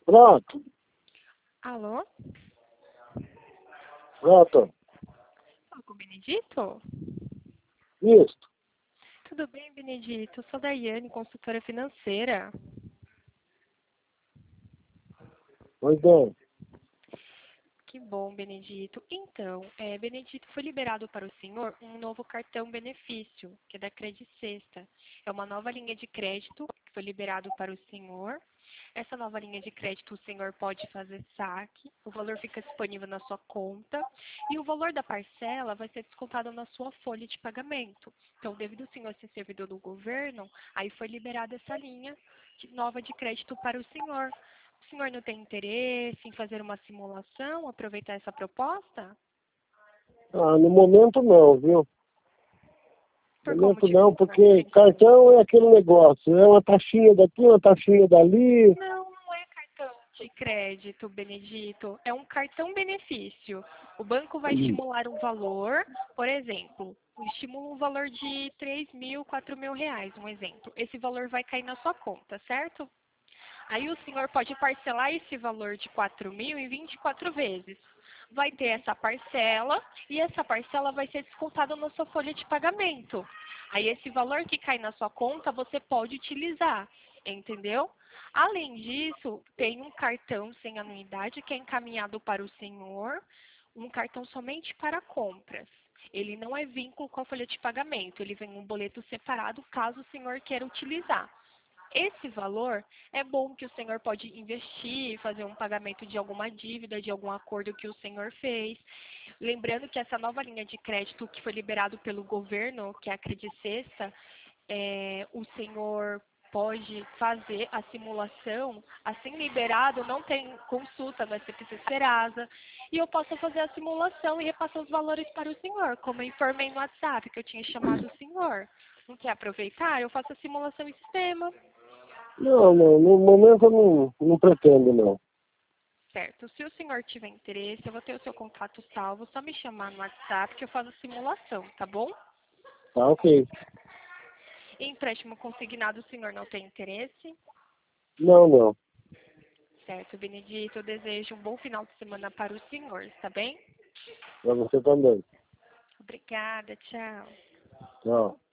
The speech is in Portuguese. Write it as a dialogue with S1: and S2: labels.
S1: Pronto,
S2: Alô?
S1: pronto.
S2: Fala com o Benedito?
S1: Isso.
S2: Tudo bem, Benedito? Sou Daiane, consultora financeira.
S1: Pois bem.
S2: Que bom, Benedito. Então, Benedito, foi liberado para o senhor um novo cartão benefício, que é da Credit Sexta. É uma nova linha de crédito que foi liberado para o senhor. Essa nova linha de crédito o senhor pode fazer saque, o valor fica disponível na sua conta e o valor da parcela vai ser descontado na sua folha de pagamento. Então, devido ao senhor ser servidor do governo, aí foi liberada essa linha nova de crédito para o senhor. O senhor não tem interesse em fazer uma simulação, aproveitar essa proposta?
S1: No momento não, viu? No
S2: Por qual
S1: momento
S2: motivo o
S1: não,
S2: senhor não
S1: porque
S2: tem?
S1: cartão é aquele negócio. É uma taxinha daqui, uma taxinha dali.
S2: Não, não é cartão de crédito, Benedito. É um cartão benefício. O banco vai estimular um valor, por exemplo, estimula um valor de 3 mil, 4 mil reais, um exemplo. Esse valor vai cair na sua conta, certo? Aí o senhor pode parcelar esse valor de 4 mil em 24 vezes. Vai ter essa parcela e essa parcela vai ser descontada na sua folha de pagamento. Aí esse valor que cai na sua conta você pode utilizar, entendeu? Além disso, tem um cartão sem anuidade que é encaminhado para o senhor, um cartão somente para compras. Ele não é vínculo com a folha de pagamento, ele vem um boleto separado caso o senhor queira utilizar. Esse valor é bom que o senhor pode investir, fazer um pagamento de alguma dívida, de algum acordo que o senhor fez. Lembrando que essa nova linha de crédito que foi liberado pelo governo, que é a Credit Sexta, o senhor pode fazer a simulação, assim liberado, não tem consulta no SPC Serasa, e eu posso fazer a simulação e repassar os valores para o senhor, como eu informei no WhatsApp, que eu tinha chamado o senhor. Não quer aproveitar? Eu faço a simulação em sistema.
S1: Não, não, no momento eu não pretendo, não.
S2: Certo. Se o senhor tiver interesse, eu vou ter o seu contato salvo, só me chamar no WhatsApp que eu faço a simulação, tá bom?
S1: Tá ok.
S2: Empréstimo consignado, o senhor não tem interesse?
S1: Não, não.
S2: Certo, Benedito, eu desejo um bom final de semana para o senhor, tá bem?
S1: Pra você também.
S2: Obrigada, tchau.
S1: Tchau.